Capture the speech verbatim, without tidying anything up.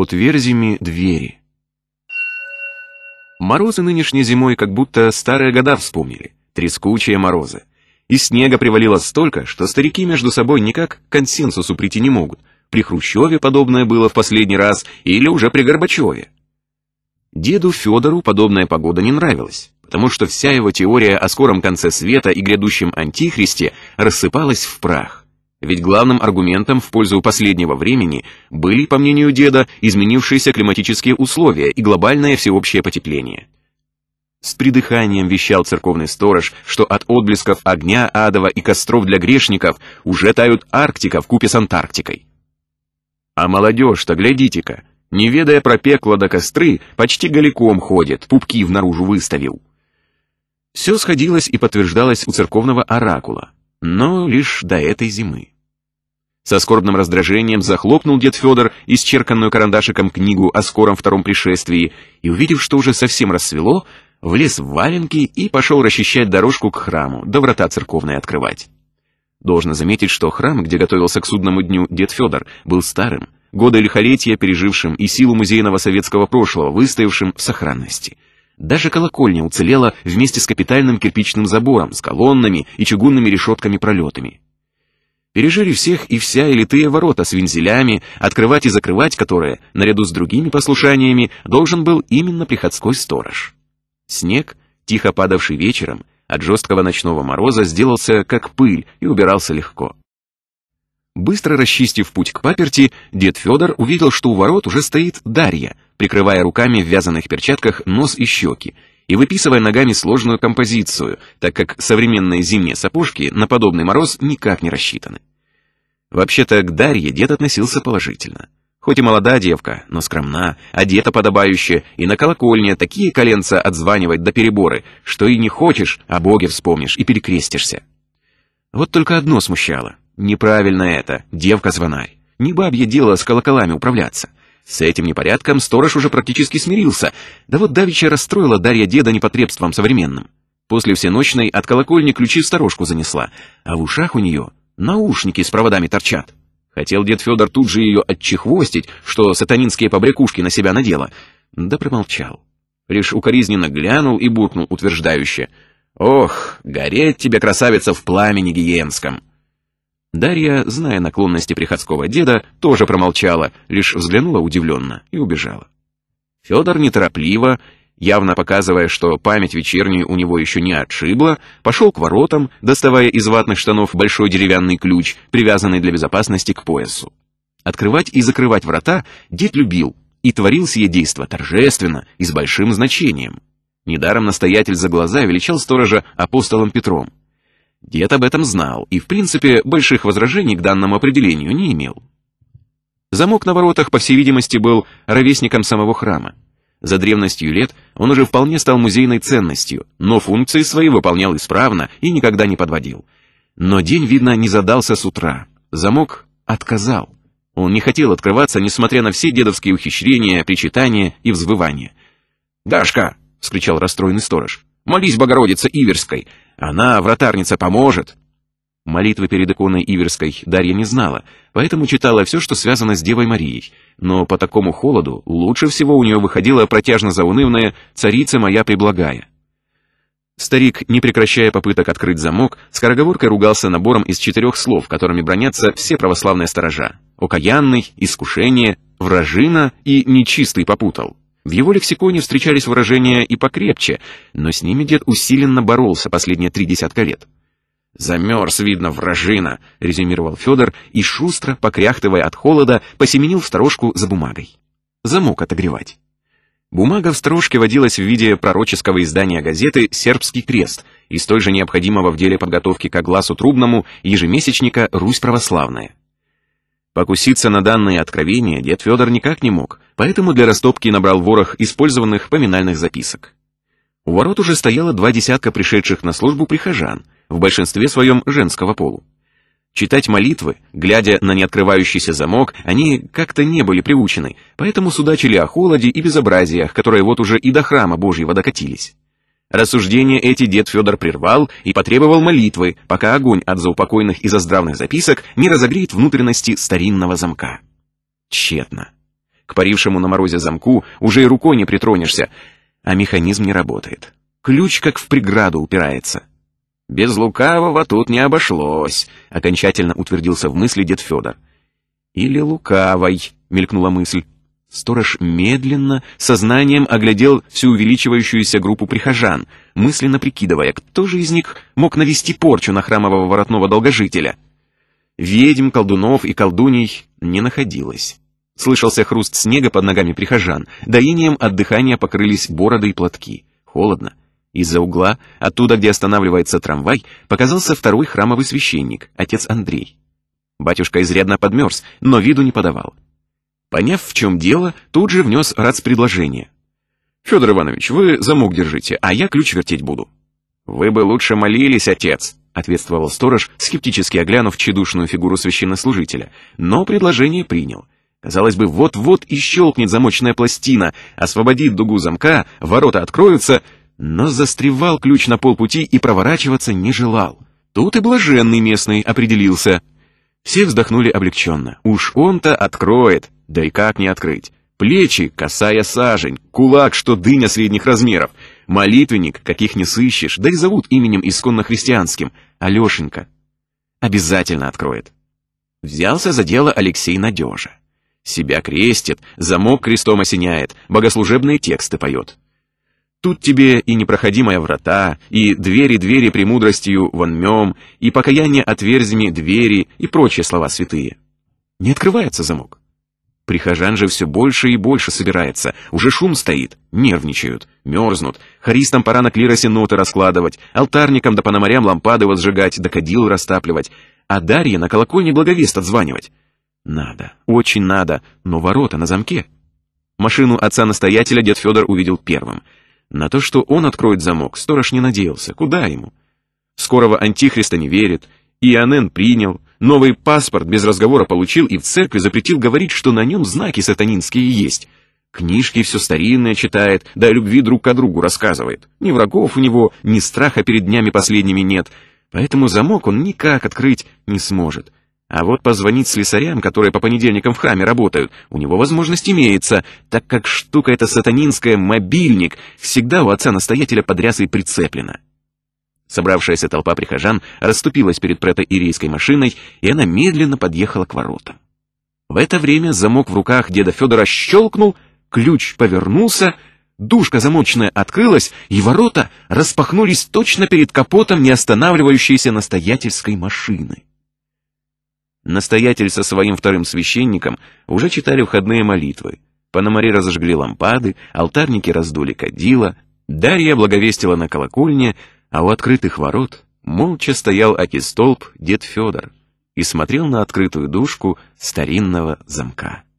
Отверзими двери. Морозы нынешней зимой как будто старые года вспомнили. Трескучие морозы. Из снега привалило столько, что старики между собой никак к консенсусу прийти не могут. При Хрущеве подобное было в последний раз или уже при Горбачеве. Деду Федору подобная погода не нравилась, потому что вся его теория о скором конце света и грядущем антихристе рассыпалась в прах. Ведь главным аргументом в пользу последнего времени были, по мнению деда, изменившиеся климатические условия и глобальное всеобщее потепление. С придыханием вещал церковный сторож, что от отблесков огня адова и костров для грешников уже тают Арктика вкупе с Антарктикой. А молодежь-то, глядите-ка, не ведая про пекло до костры, почти голиком ходит, пупки внаружу выставил. Все сходилось и подтверждалось у церковного оракула, но лишь до этой зимы. Со скорбным раздражением захлопнул дед Федор исчерканную карандашиком книгу о скором втором пришествии и, увидев, что уже совсем рассвело, влез в валенки и пошел расчищать дорожку к храму, да врата церковные открывать. Должно заметить, что храм, где готовился к судному дню дед Федор, был старым, годы лихолетия пережившим и силу музейного советского прошлого выстоявшим в сохранности. Даже колокольня уцелела вместе с капитальным кирпичным забором, с колоннами и чугунными решетками-пролетами. Пережили всех и вся и литые ворота с вензелями, открывать и закрывать которые, наряду с другими послушаниями, должен был именно приходской сторож. Снег, тихо падавший вечером, от жесткого ночного мороза сделался как пыль и убирался легко. Быстро расчистив путь к паперти, дед Федор увидел, что у ворот уже стоит Дарья, прикрывая руками в вязаных перчатках нос и щеки, и выписывая ногами сложную композицию, так как современные зимние сапожки на подобный мороз никак не рассчитаны. Вообще-то к Дарье дед относился положительно. Хоть и молода девка, но скромна, одета подобающе, и на колокольне такие коленца отзванивать до переборы, что и не хочешь, а Боге вспомнишь и перекрестишься. Вот только одно смущало. Неправильно это, девка-звонарь. Не бабье дело с колоколами управляться. С этим непорядком сторож уже практически смирился, да вот давеча расстроила Дарья деда непотребством современным. После всеночной от колокольни ключи в сторожку занесла, а в ушах у нее наушники с проводами торчат. Хотел дед Федор тут же ее отчехвостить, что сатанинские побрякушки на себя надела, да промолчал. Лишь укоризненно глянул и буркнул утверждающе: «Ох, гореть тебе, красавица, в пламени гиенском!» Дарья, зная наклонности приходского деда, тоже промолчала, лишь взглянула удивленно и убежала. Федор неторопливо, явно показывая, что память вечернюю у него еще не отшибла, пошел к воротам, доставая из ватных штанов большой деревянный ключ, привязанный для безопасности к поясу. Открывать и закрывать врата дед любил и творил сие действо торжественно и с большим значением. Недаром настоятель за глаза величал сторожа апостолом Петром. Дед об этом знал и, в принципе, больших возражений к данному определению не имел. Замок на воротах, по всей видимости, был ровесником самого храма. За древностью лет он уже вполне стал музейной ценностью, но функции свои выполнял исправно и никогда не подводил. Но день, видно, не задался с утра. Замок отказал. Он не хотел открываться, несмотря на все дедовские ухищрения, причитания и взвывания. «Дашка!» — вскричал расстроенный сторож. «Молись Богородице Иверской! Она, вратарница, поможет!» Молитвы перед иконой Иверской Дарья не знала, поэтому читала все, что связано с Девой Марией. Но по такому холоду лучше всего у нее выходила протяжно-заунывная «Царица моя преблагая». Старик, не прекращая попыток открыть замок, скороговоркой ругался набором из четырех слов, которыми бранятся все православные сторожа: «окаянный», «искушение», «вражина» и «нечистый попутал». В его лексиконе встречались выражения и покрепче, но с ними дед усиленно боролся последние три десятка лет. «Замерз, видно, вражина», — резюмировал Федор и, шустро, покряхтывая от холода, посеменил в сторожку за бумагой. Замок отогревать. Бумага в сторожке водилась в виде пророческого издания газеты «Сербский крест» и столь же необходимого в деле подготовки к огласу трубному ежемесячника «Русь православная». Покуситься на данные откровения дед Федор никак не мог, поэтому для растопки набрал ворох использованных поминальных записок. У ворот уже стояло два десятка пришедших на службу прихожан, в большинстве своем женского полу. Читать молитвы, глядя на неоткрывающийся замок, они как-то не были приучены, поэтому судачили о холоде и безобразиях, которые вот уже и до храма Божьего докатились. Рассуждения эти дед Федор прервал и потребовал молитвы, пока огонь от заупокойных и заздравных записок не разогреет внутренности старинного замка. Тщетно. К парившему на морозе замку уже и рукой не притронешься, а механизм не работает. Ключ как в преграду упирается. «Без лукавого тут не обошлось», — окончательно утвердился в мысли дед Федор. «Или лукавой», — мелькнула мысль. Сторож медленно, сознанием оглядел всю увеличивающуюся группу прихожан, мысленно прикидывая, кто же из них мог навести порчу на храмового воротного долгожителя. Ведьм, колдунов и колдуней не находилось. Слышался хруст снега под ногами прихожан, доением от дыхания покрылись бороды и платки. Холодно. Из-за угла, оттуда, где останавливается трамвай, показался второй храмовый священник, отец Андрей. Батюшка изрядно подмерз, но виду не подавал. Поняв, в чем дело, тут же внес рацпредложение. «Федор Иванович, вы замок держите, а я ключ вертеть буду». «Вы бы лучше молились, отец», — ответствовал сторож, скептически оглянув тщедушную фигуру священнослужителя, но предложение принял. Казалось бы, вот-вот и щелкнет замочная пластина, освободит дугу замка, ворота откроются, но застревал ключ на полпути и проворачиваться не желал. Тут и блаженный местный определился. Все вздохнули облегченно. Уж он-то откроет, да и как не открыть. Плечи, косая сажень, кулак, что дыня средних размеров, молитвенник, каких не сыщешь, да и зовут именем исконно христианским, Алешенька. Обязательно откроет. Взялся за дело Алексей надежа. Себя крестит, замок крестом осеняет, богослужебные тексты поет. Тут тебе и непроходимая врата, и двери-двери премудростью вонмем, и покаяние отверзями двери, и прочие слова святые. Не открывается замок. Прихожан же все больше и больше собирается, уже шум стоит, нервничают, мерзнут, хористам пора на клиросе ноты раскладывать, алтарникам да пономарям лампады возжигать, да кадил растапливать, а Дарье на колокольне благовест отзванивать. Надо, очень надо, но ворота на замке. Машину отца-настоятеля дед Федор увидел первым. На то, что он откроет замок, сторож не надеялся. Куда ему? Скорого антихриста не верит. Иоанн принял. Новый паспорт без разговора получил и в церкви запретил говорить, что на нем знаки сатанинские есть. Книжки все старинное читает, да о любви друг к другу рассказывает. Ни врагов у него, ни страха перед днями последними нет. Поэтому замок он никак открыть не сможет. А вот позвонить слесарям, которые по понедельникам в храме работают, у него возможность имеется, так как штука эта сатанинская, мобильник, всегда у отца-настоятеля под рясой прицеплена. Собравшаяся толпа прихожан расступилась перед протоиерейской машиной, и она медленно подъехала к воротам. В это время замок в руках деда Федора щелкнул, ключ повернулся, дужка замочная открылась, и ворота распахнулись точно перед капотом неостанавливающейся настоятельской машины. Настоятель со своим вторым священником уже читали входные молитвы. Пономари разожгли лампады, алтарники раздули кадила, Дарья благовестила на колокольне, а у открытых ворот молча стоял аки столб дед Федор и смотрел на открытую дужку старинного замка.